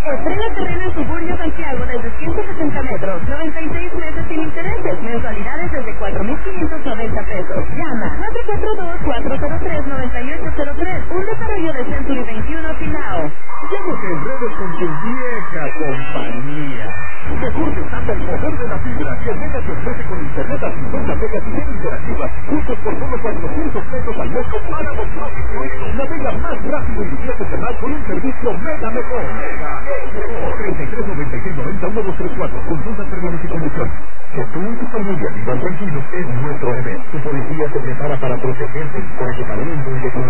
Estrena terreno en Suburbio Santiago desde 160 metros, 96 meses sin intereses, mensualidades desde 4,590 pesos. Llama 442-403-9803, un desarrollo de Century 21 Finao. Ya no te enredes con tu vieja compañía. Mejor desata el poder de la fibra que Mega te ofrece con internet a 50 megas y bien interactiva, juntos por solo 400 pesos al mes con páramo más incluido. Navega más rápido y disfruta de más con un servicio Mega mejor. Mega es mejor. 3396901234. Consulta términos y condiciones. Que tú y tu familia vivan tranquilos es nuestro deber. Tu policía se prepara para protegerte con equipamiento y